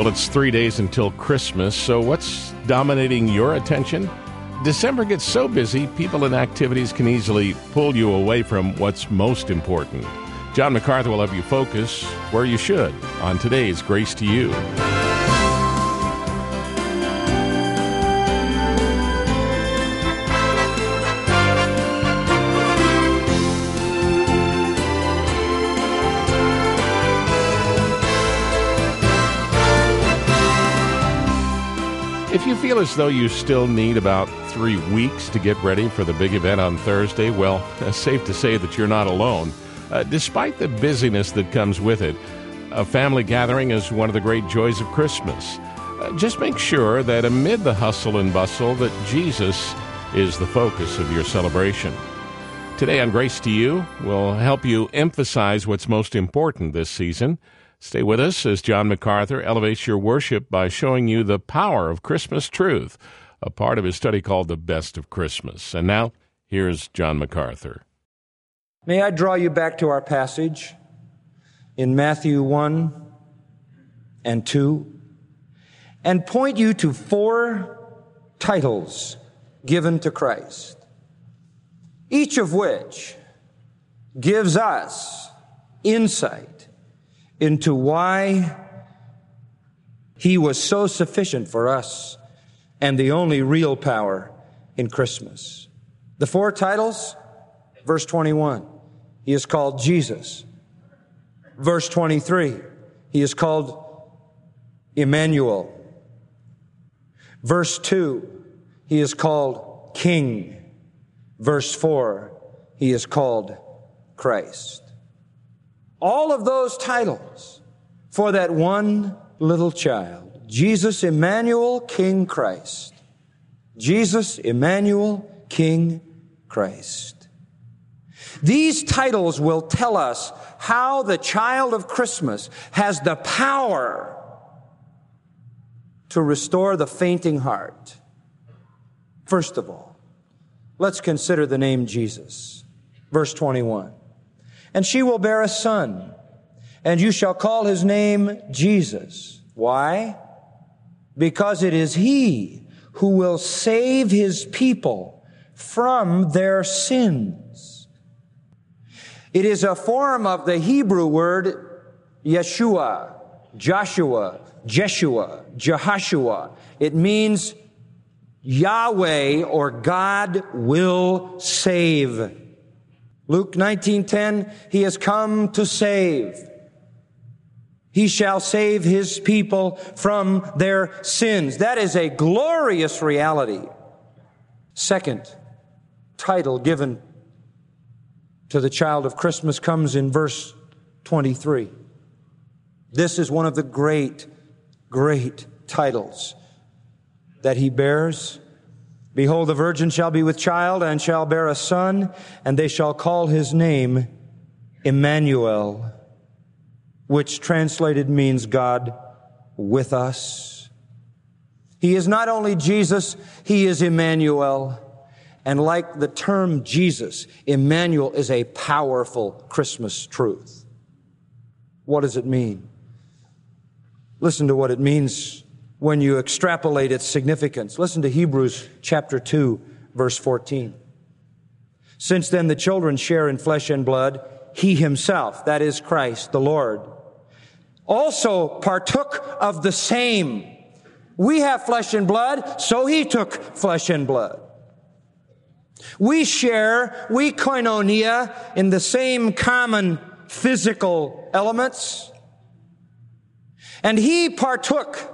Well, it's 3 days until Christmas, so what's dominating your attention? December gets so busy, people and activities can easily pull you away from what's most important. John MacArthur will have you focus where you should on today's Grace to You. If you feel as though you still need about 3 weeks to get ready for the big event on Thursday, well, it's safe to say that you're not alone. Despite the busyness that comes with it, a family gathering is one of the great joys of Christmas. Just make sure that amid the hustle and bustle that Jesus is the focus of your celebration. Today on Grace to You, we'll help you emphasize what's most important this season. Stay with us as John MacArthur elevates your worship by showing you the power of Christmas truth, a part of his study called The Best of Christmas. And now, here's John MacArthur. May I draw you back to our passage in Matthew 1 and 2 and point you to 4 titles given to Christ, each of which gives us insight into why he was so sufficient for us and the only real power in Christmas. The 4 titles, verse 21, he is called Jesus. Verse 23, he is called Emmanuel. Verse 2, he is called King. Verse 4, he is called Christ. All of those titles for that one little child, Jesus Emmanuel, King Christ. Jesus Emmanuel, King Christ. These titles will tell us how the child of Christmas has the power to restore the fainting heart. First of all, let's consider the name Jesus. Verse 21. And she will bear a son, and you shall call his name Jesus. Why? Because it is he who will save his people from their sins. It is a form of the Hebrew word Yeshua, Joshua, Jeshua, Jehoshua. It means Yahweh or God will save. Luke 19:10, he has come to save. He shall save his people from their sins. That is a glorious reality. Second title given to the child of Christmas comes in verse 23. This is one of the great, great titles that he bears. Behold, the virgin shall be with child and shall bear a son, and they shall call his name Emmanuel, which translated means God with us. He is not only Jesus, he is Emmanuel. And like the term Jesus, Emmanuel is a powerful Christmas truth. What does it mean? Listen to what it means when you extrapolate its significance. Listen to Hebrews chapter 2, verse 14. Since then the children share in flesh and blood, he himself, that is Christ, the Lord, also partook of the same. We have flesh and blood, so he took flesh and blood. We koinonia in the same common physical elements. And he partook.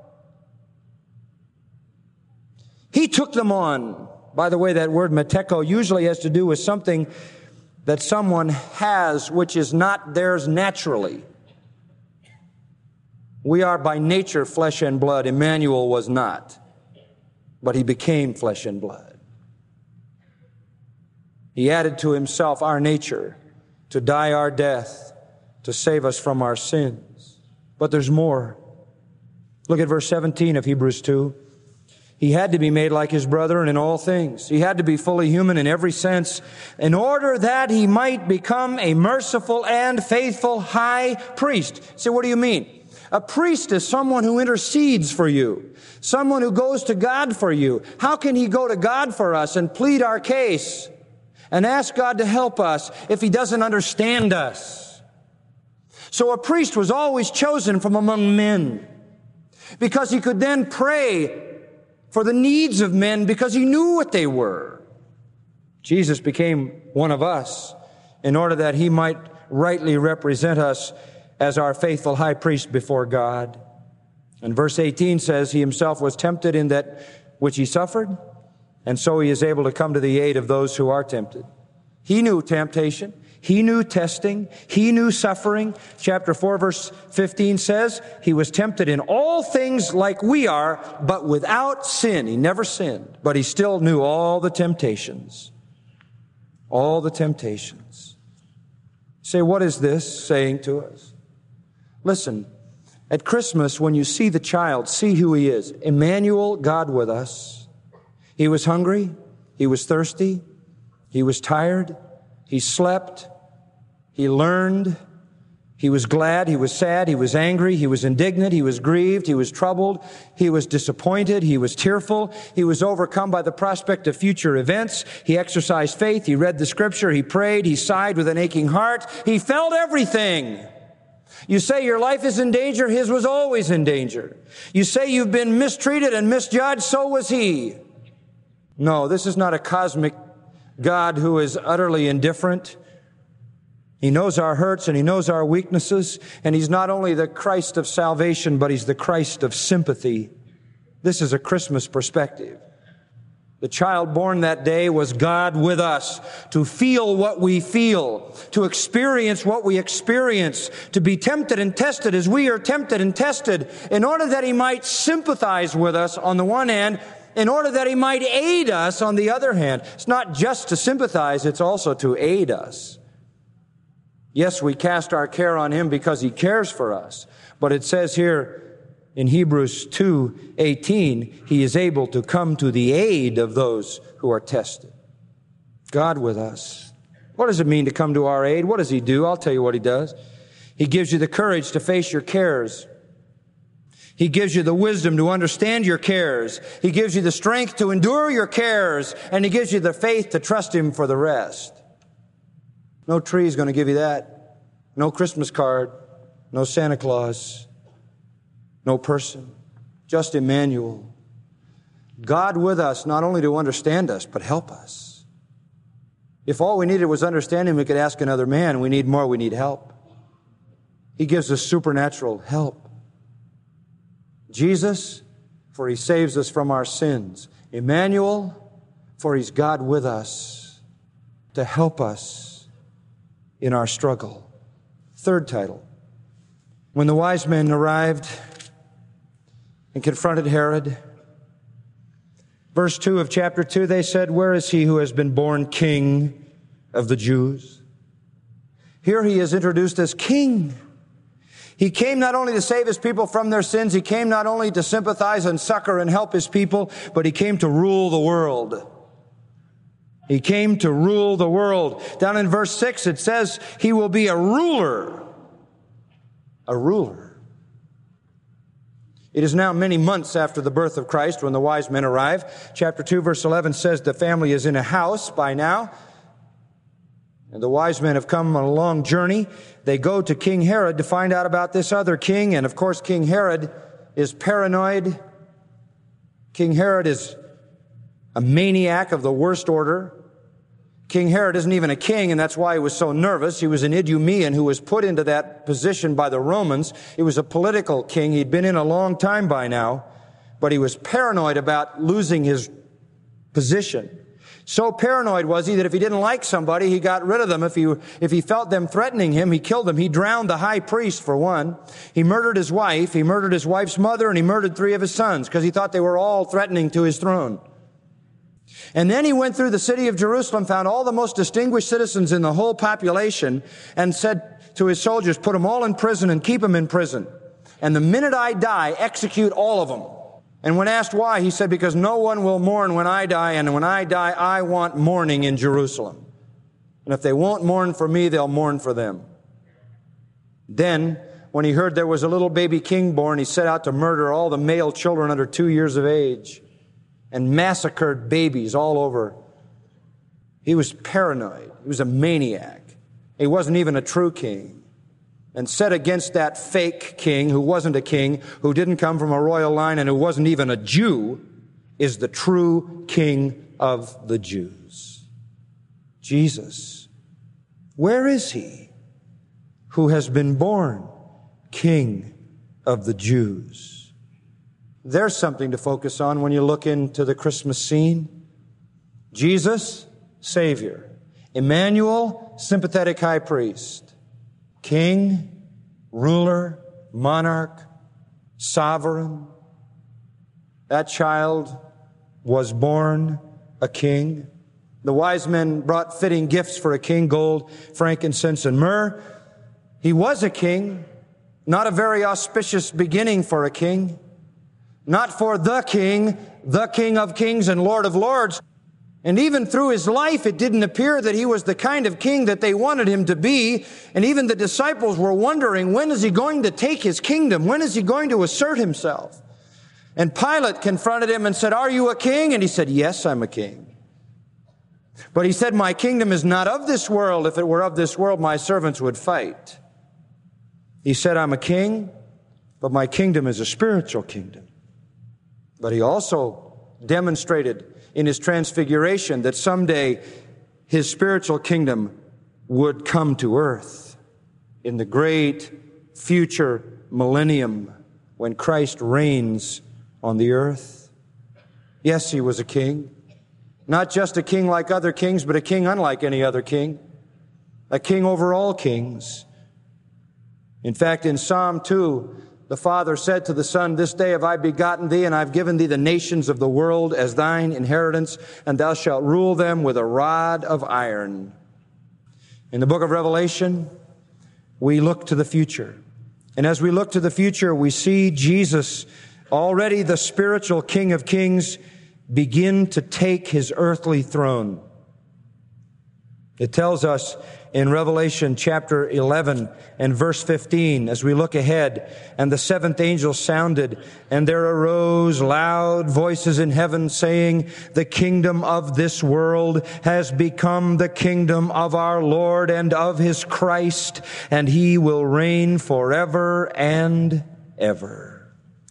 He took them on. By the way, that word meteko usually has to do with something that someone has which is not theirs naturally. We are by nature flesh and blood. Emmanuel was not, but he became flesh and blood. He added to himself our nature to die our death, to save us from our sins. But there's more. Look at verse 17 of Hebrews 2. He had to be made like his brethren in all things. He had to be fully human in every sense in order that he might become a merciful and faithful high priest. So what do you mean? A priest is someone who intercedes for you, someone who goes to God for you. How can he go to God for us and plead our case and ask God to help us if he doesn't understand us? So a priest was always chosen from among men because he could then pray for the needs of men because he knew what they were. Jesus became one of us in order that he might rightly represent us as our faithful high priest before God. And verse 18 says, he himself was tempted in that which he suffered, and so he is able to come to the aid of those who are tempted. He knew temptation. He knew testing. He knew suffering. Chapter 4, verse 15 says, he was tempted in all things like we are, but without sin. He never sinned, but he still knew all the temptations. All the temptations. Say, what is this saying to us? Listen, at Christmas, when you see the child, see who he is. Emmanuel, God with us. He was hungry. He was thirsty. He was tired. He slept. He learned. He was glad. He was sad. He was angry. He was indignant. He was grieved. He was troubled. He was disappointed. He was tearful. He was overcome by the prospect of future events. He exercised faith. He read the scripture. He prayed. He sighed with an aching heart. He felt everything. You say your life is in danger. His was always in danger. You say you've been mistreated and misjudged. So was he. No, this is not a cosmic God who is utterly indifferent. He knows our hurts and he knows our weaknesses. And he's not only the Christ of salvation, but he's the Christ of sympathy. This is a Christmas perspective. The child born that day was God with us, to feel what we feel, to experience what we experience, to be tempted and tested as we are tempted and tested, in order that he might sympathize with us on the one hand, in order that he might aid us on the other hand. It's not just to sympathize, it's also to aid us. Yes, we cast our care on him because he cares for us, but it says here, in Hebrews 2:18, he is able to come to the aid of those who are tested. God with us. What does it mean to come to our aid? What does he do? I'll tell you what he does. He gives you the courage to face your cares. He gives you the wisdom to understand your cares. He gives you the strength to endure your cares. And he gives you the faith to trust him for the rest. No tree is going to give you that. No Christmas card. No Santa Claus. No person, just Emmanuel. God with us, not only to understand us, but help us. If all we needed was understanding, we could ask another man. We need more, we need help. He gives us supernatural help. Jesus, for he saves us from our sins. Emmanuel, for he's God with us to help us in our struggle. Third title. When the wise men arrived and confronted Herod. Verse 2 of chapter 2, they said, where is he who has been born king of the Jews? Here he is introduced as king. He came not only to save his people from their sins, he came not only to sympathize and succor and help his people, but he came to rule the world. He came to rule the world. Down in verse 6, it says, he will be a ruler. A ruler. It is now many months after the birth of Christ when the wise men arrive. Chapter 2, verse 11 says the family is in a house by now. And the wise men have come on a long journey. They go to King Herod to find out about this other king. And of course, King Herod is paranoid. King Herod is a maniac of the worst order. King Herod isn't even a king, and that's why he was so nervous. He was an Idumean who was put into that position by the Romans. He was a political king. He'd been in a long time by now, but he was paranoid about losing his position. So paranoid was he that if he didn't like somebody, he got rid of them. If he felt them threatening him, he killed them. He drowned the high priest, for one. He murdered his wife. He murdered his wife's mother, and he murdered 3 of his sons because he thought they were all threatening to his throne. And then he went through the city of Jerusalem, found all the most distinguished citizens in the whole population, and said to his soldiers, put them all in prison and keep them in prison. And the minute I die, execute all of them. And when asked why, he said, because no one will mourn when I die, and when I die, I want mourning in Jerusalem. And if they won't mourn for me, they'll mourn for them. Then, When he heard there was a little baby king born, he set out to murder all the male children under 2 years of age and massacred babies all over. He was paranoid. He was a maniac. He wasn't even a true king. And set against that fake king who wasn't a king, who didn't come from a royal line, and who wasn't even a Jew, is the true King of the Jews. Jesus. Where is he who has been born King of the Jews? There's something to focus on when you look into the Christmas scene. Jesus, Savior. Emmanuel, sympathetic high priest. King, ruler, monarch, sovereign. That child was born a king. The wise men brought fitting gifts for a king, gold, frankincense, and myrrh. He was a king, not a very auspicious beginning for a king, not for the King of kings and Lord of lords. And even through his life, it didn't appear that he was the kind of king that they wanted him to be. And even the disciples were wondering, when is he going to take his kingdom? When is he going to assert himself? And Pilate confronted him and said, "Are you a king?" And he said, "Yes, I'm a king." But he said, "My kingdom is not of this world. If it were of this world, my servants would fight." He said, "I'm a king, but my kingdom is a spiritual kingdom." But he also demonstrated in his transfiguration that someday his spiritual kingdom would come to earth in the great future millennium when Christ reigns on the earth. Yes, he was a king. Not just a king like other kings, but a king unlike any other king. A king over all kings. In fact, in Psalm 2, the Father said to the Son, "This day have I begotten thee, and I've given thee the nations of the world as thine inheritance, and thou shalt rule them with a rod of iron." In the book of Revelation, we look to the future. And as we look to the future, we see Jesus, already the spiritual King of Kings, begin to take his earthly throne. It tells us in Revelation chapter 11 and verse 15, as we look ahead, "And the seventh angel sounded, and there arose loud voices in heaven saying, The kingdom of this world has become the kingdom of our Lord and of his Christ, and he will reign forever and ever."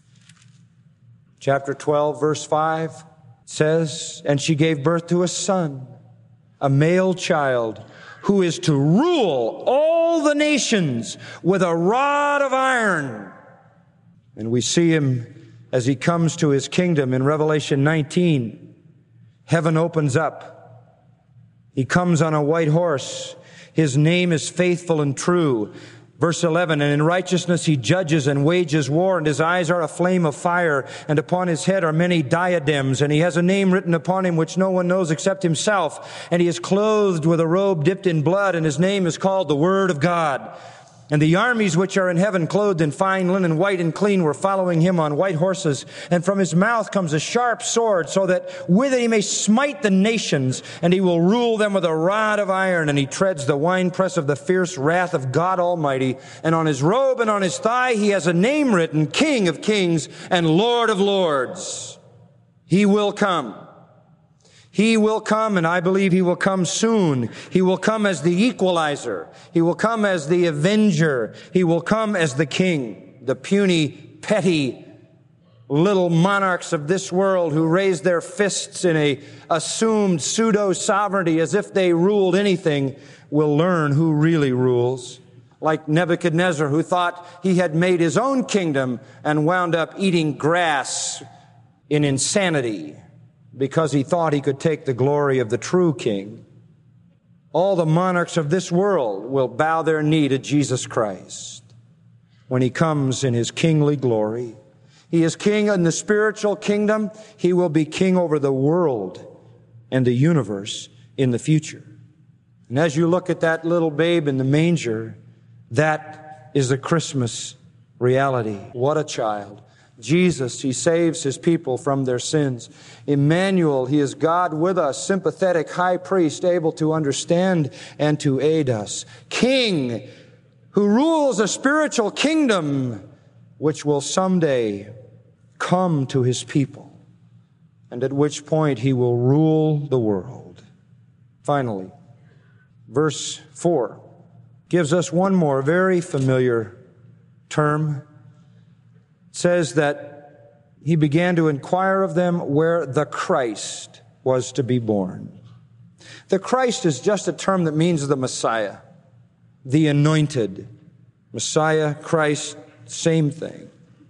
Chapter 12, verse 5 says, "And she gave birth to a son, a male child, who is to rule all the nations with a rod of iron." And we see him as he comes to his kingdom in Revelation 19. Heaven opens up. He comes on a white horse. His name is Faithful and True. Verse 11, "And in righteousness he judges and wages war, and his eyes are a flame of fire, and upon his head are many diadems, and he has a name written upon him which no one knows except himself. And he is clothed with a robe dipped in blood, and his name is called the Word of God. And the armies which are in heaven, clothed in fine linen, white and clean, were following him on white horses. And from his mouth comes a sharp sword, so that with it he may smite the nations, and he will rule them with a rod of iron. And he treads the winepress of the fierce wrath of God Almighty. And on his robe and on his thigh he has a name written, King of Kings and Lord of Lords." He will come. He will come, and I believe he will come soon. He will come as the equalizer. He will come as the avenger. He will come as the king. The puny, petty, little monarchs of this world who raise their fists in a assumed pseudo-sovereignty as if they ruled anything will learn who really rules. Like Nebuchadnezzar, who thought he had made his own kingdom and wound up eating grass in insanity, because he thought he could take the glory of the true king. All the monarchs of this world will bow their knee to Jesus Christ when he comes in his kingly glory. He is king in the spiritual kingdom. He will be king over the world and the universe in the future. And as you look at that little babe in the manger, that is the Christmas reality. What a child. Jesus, he saves his people from their sins. Emmanuel, he is God with us, sympathetic high priest, able to understand and to aid us. King, who rules a spiritual kingdom which will someday come to his people, and at which point he will rule the world. Finally, verse 4 gives us one more very familiar term. It says that he began to inquire of them where the Christ was to be born. The Christ is just a term that means the Messiah, the anointed. Messiah, Christ, same thing.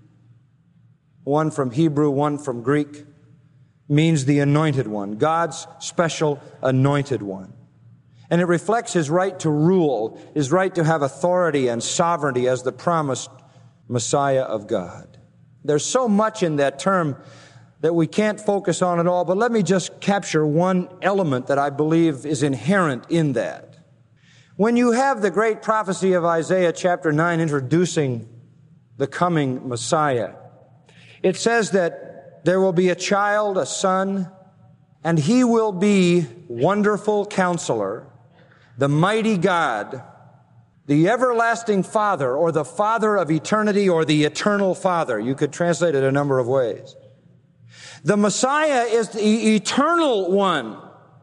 One from Hebrew, one from Greek, means the anointed one, God's special anointed one. And it reflects his right to rule, his right to have authority and sovereignty as the promised Messiah of God. There's so much in that term that we can't focus on it all, but let me just capture one element that I believe is inherent in that. When you have the great prophecy of Isaiah chapter 9 introducing the coming Messiah, it says that there will be a child, a son, and he will be Wonderful Counselor, the Mighty God, the Everlasting Father, or the Father of Eternity, or the Eternal Father. You could translate it a number of ways. The Messiah is the eternal one.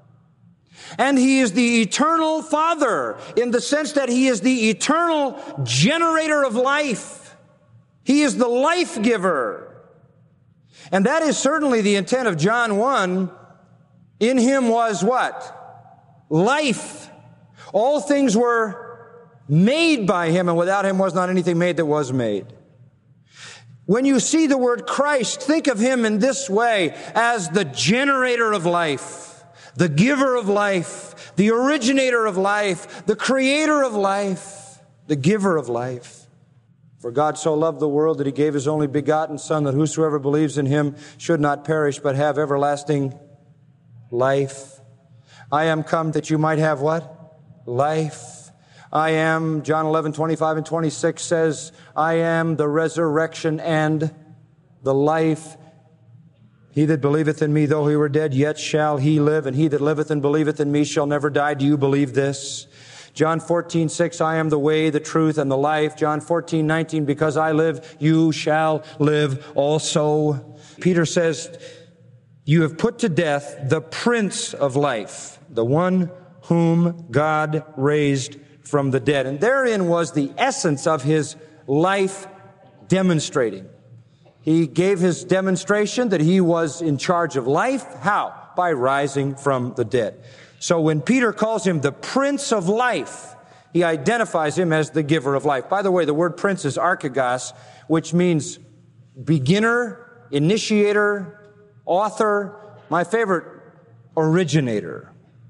And he is the eternal Father in the sense that he is the eternal generator of life. He is the life giver. And that is certainly the intent of John 1. In him was what? Life. All things were made by him, and without him was not anything made that was made. When you see the word Christ, think of him in this way, as the generator of life, the giver of life, the originator of life, the creator of life, the giver of life. For God so loved the world that he gave his only begotten Son, that whosoever believes in him should not perish but have everlasting life. I am come that you might have what? Life. I am, John 11:25 and 26 says, I am the resurrection and the life. He that believeth in me, though he were dead, yet shall he live. And he that liveth and believeth in me shall never die. Do you believe this? John 14:6, I am the way, the truth, and the life. John 14:19, because I live, you shall live also. Peter says, you have put to death the Prince of Life, the one whom God raised from the dead. And therein was the essence of his life demonstrating. He gave his demonstration that he was in charge of life. How? By rising from the dead. So when Peter calls him the Prince of Life, he identifies him as the giver of life. By the way, the word prince is archegos, which means beginner, initiator, author. My favorite, originator.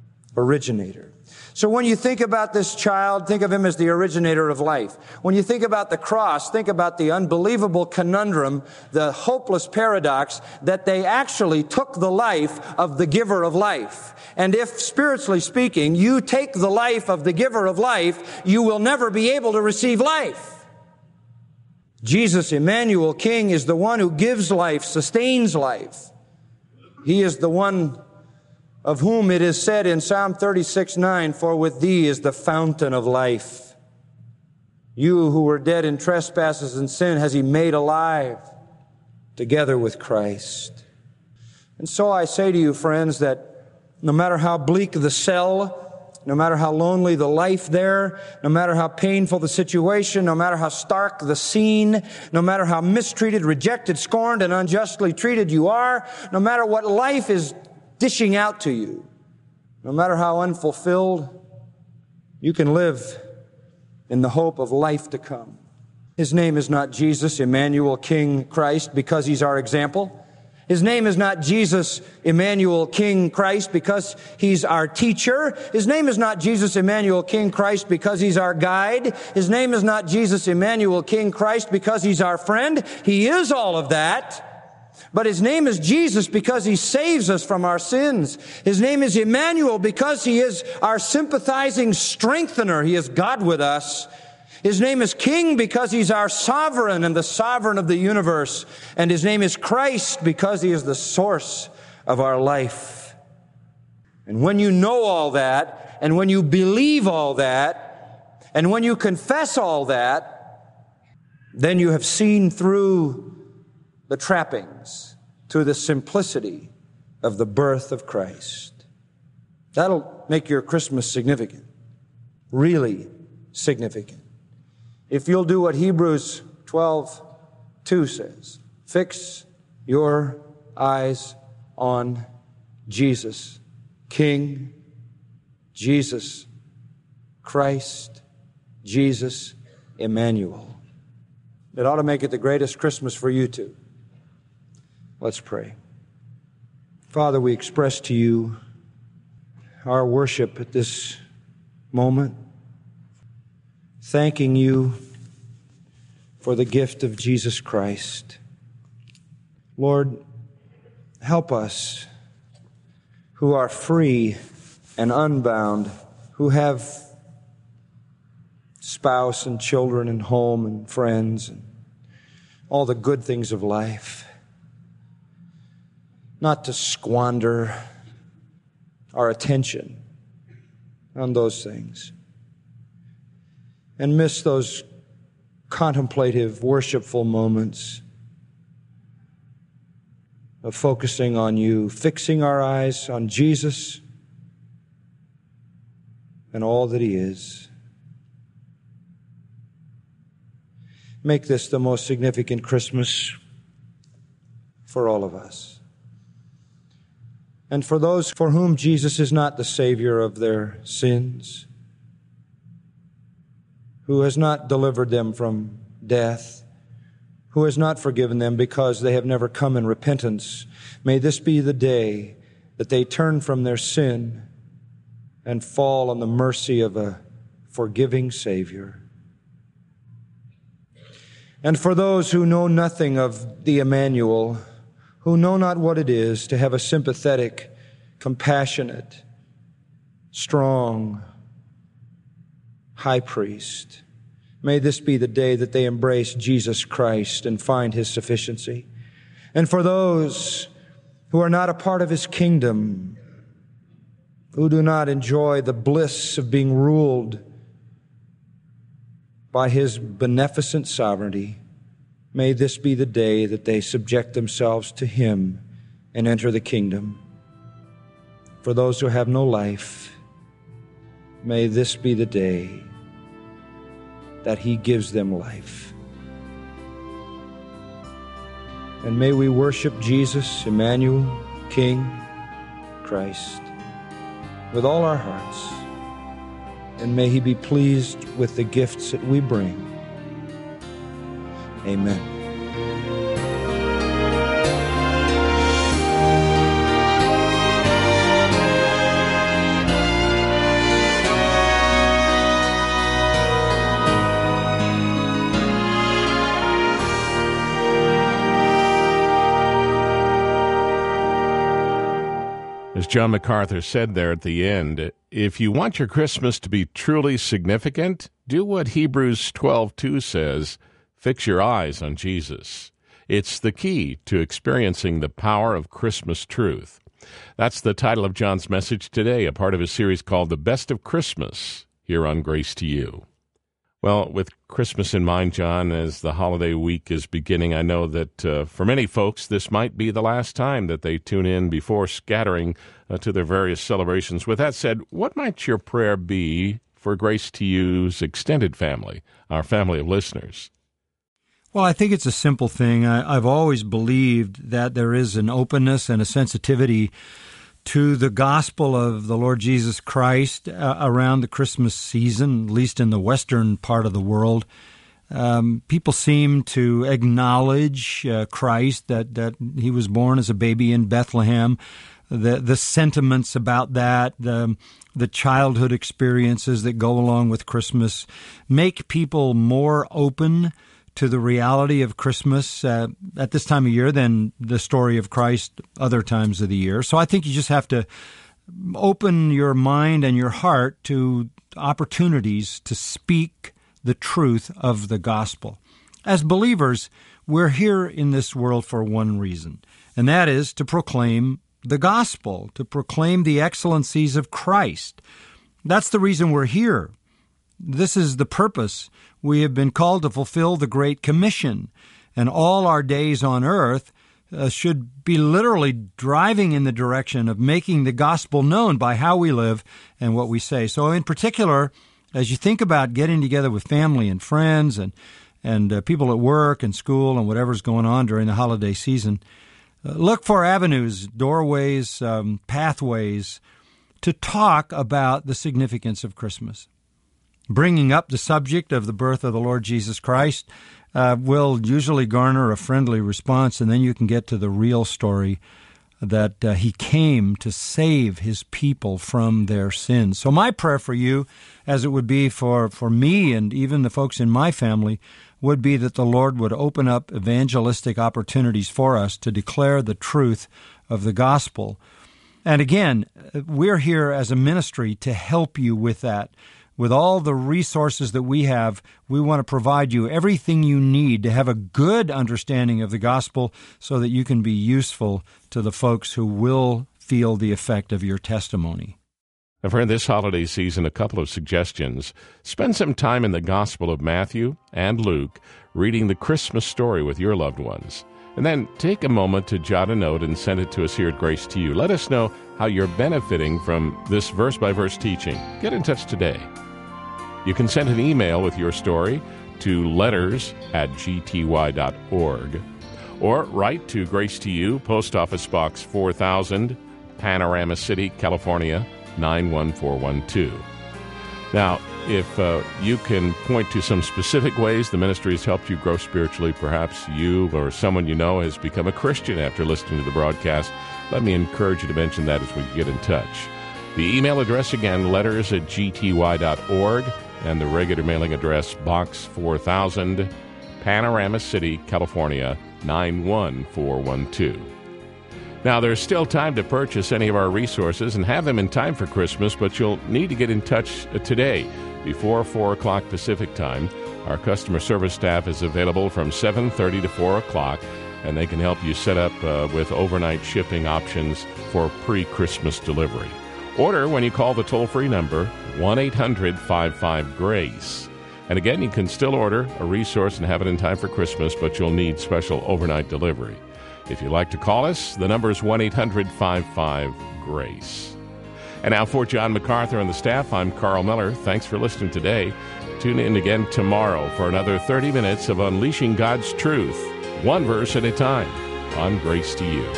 So when you think about this child, think of him as the originator of life. When you think about the cross, think about the unbelievable conundrum, the hopeless paradox that they actually took the life of the giver of life. And if, spiritually speaking, you take the life of the giver of life, you will never be able to receive life. Jesus, Emmanuel, King, is the one who gives life, sustains life. He is the one of whom it is said in Psalm 36:9, for with thee is the fountain of life. You who were dead in trespasses and sin has he made alive together with Christ. And so I say to you, friends, that no matter how bleak the cell, no matter how lonely the life there, no matter how painful the situation, no matter how stark the scene, no matter how mistreated, rejected, scorned, and unjustly treated you are, no matter what life is dishing out to you, no matter how unfulfilled, you can live in the hope of life to come. His name is not Jesus, Emmanuel, King, Christ, because he's our example. His name is not Jesus, Emmanuel, King, Christ, because he's our teacher. His name is not Jesus, Emmanuel, King, Christ, because he's our guide. His name is not Jesus, Emmanuel, King, Christ, because he's our friend. He is all of that. But his name is Jesus because he saves us from our sins. His name is Emmanuel because he is our sympathizing strengthener. He is God with us. His name is King because he's our sovereign and the sovereign of the universe. And his name is Christ because he is the source of our life. And when you know all that, and when you believe all that, And when you confess all that, then you have seen through the trappings to the simplicity of the birth of Christ. That'll make your Christmas significant, really significant. If you'll do what Hebrews 12:2 says, fix your eyes on Jesus, King, Jesus, Christ, Jesus, Emmanuel. It ought to make it the greatest Christmas for you too. Let's pray. Father, we express to you our worship at this moment, thanking you for the gift of Jesus Christ. Lord, help us who are free and unbound, who have spouse and children and home and friends and all the good things of life, not to squander our attention on those things and miss those contemplative, worshipful moments of focusing on you, fixing our eyes on Jesus and all that he is. Make this the most significant Christmas for all of us. And for those for whom Jesus is not the Savior of their sins, who has not delivered them from death, who has not forgiven them because they have never come in repentance, may this be the day that they turn from their sin and fall on the mercy of a forgiving Savior. And for those who know nothing of the Emmanuel, who know not what it is to have a sympathetic, compassionate, strong high priest, may this be the day that they embrace Jesus Christ and find his sufficiency. And for those who are not a part of his kingdom, who do not enjoy the bliss of being ruled by his beneficent sovereignty, may this be the day that they subject themselves to him and enter the kingdom. For those who have no life, may this be the day that he gives them life. And may we worship Jesus, Emmanuel, King, Christ, with all our hearts. And may he be pleased with the gifts that we bring. Amen. As John MacArthur said there at the end, if you want your Christmas to be truly significant, do what Hebrews 12:2 says, fix your eyes on Jesus. It's the key to experiencing the power of Christmas truth. That's the title of John's message today, a part of his series called The Best of Christmas, here on Grace to You. Well, with Christmas in mind, John, as the holiday week is beginning, I know that for many folks, this might be the last time that they tune in before scattering to their various celebrations. With that said, what might your prayer be for Grace to You's extended family, our family of listeners? Well, I think it's a simple thing. I've always believed that there is an openness and a sensitivity to the gospel of the Lord Jesus Christ around the Christmas season, at least in the western part of the world. People seem to acknowledge Christ, that he was born as a baby in Bethlehem, the sentiments about that, the childhood experiences that go along with Christmas make people more open to the reality of Christmas at this time of year than the story of Christ other times of the year. So I think you just have to open your mind and your heart to opportunities to speak the truth of the gospel. As believers, we're here in this world for one reason, and that is to proclaim the gospel, to proclaim the excellencies of Christ. That's the reason we're here. This is the purpose. We have been called to fulfill the Great Commission, and all our days on earth should be literally driving in the direction of making the gospel known by how we live and what we say. So in particular, as you think about getting together with family and friends and people at work and school and whatever's going on during the holiday season, look for avenues, doorways, pathways to talk about the significance of Christmas. Bringing up the subject of the birth of the Lord Jesus Christ will usually garner a friendly response, and then you can get to the real story that he came to save his people from their sins. So my prayer for you, as it would be for me and even the folks in my family, would be that the Lord would open up evangelistic opportunities for us to declare the truth of the gospel. And again, we're here as a ministry to help you with that. With all the resources that we have, we want to provide you everything you need to have a good understanding of the gospel so that you can be useful to the folks who will feel the effect of your testimony. Now, for this holiday season, a couple of suggestions. Spend some time in the Gospel of Matthew and Luke, reading the Christmas story with your loved ones. And then take a moment to jot a note and send it to us here at Grace to You. Let us know how you're benefiting from this verse-by-verse teaching. Get in touch today. You can send an email with your story to letters@gty.org or write to Grace to You, Post Office Box 4000, Panorama City, California, 91412. Now, if you can point to some specific ways the ministry has helped you grow spiritually, perhaps you or someone you know has become a Christian after listening to the broadcast, let me encourage you to mention that as we get in touch. The email address again, letters@gty.org, and the regular mailing address, Box 4000, Panorama City, California, 91412. Now, there's still time to purchase any of our resources and have them in time for Christmas, but you'll need to get in touch today before 4 o'clock Pacific time. Our customer service staff is available from 7:30 to 4 o'clock, and they can help you set up with overnight shipping options for pre-Christmas delivery. Order when you call the toll-free number, 1-800-55-GRACE. And again, you can still order a resource and have it in time for Christmas, but you'll need special overnight delivery. If you'd like to call us, the number is 1-800-55-GRACE. And now for John MacArthur and the staff, I'm Carl Miller. Thanks for listening today. Tune in again tomorrow for another 30 minutes of unleashing God's truth, one verse at a time, on Grace to You.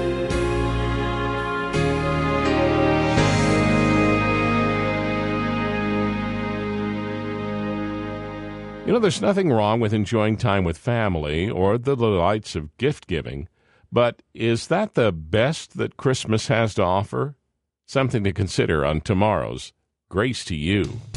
You know, there's nothing wrong with enjoying time with family or the delights of gift-giving, but is that the best that Christmas has to offer? Something to consider on tomorrow's Grace to You.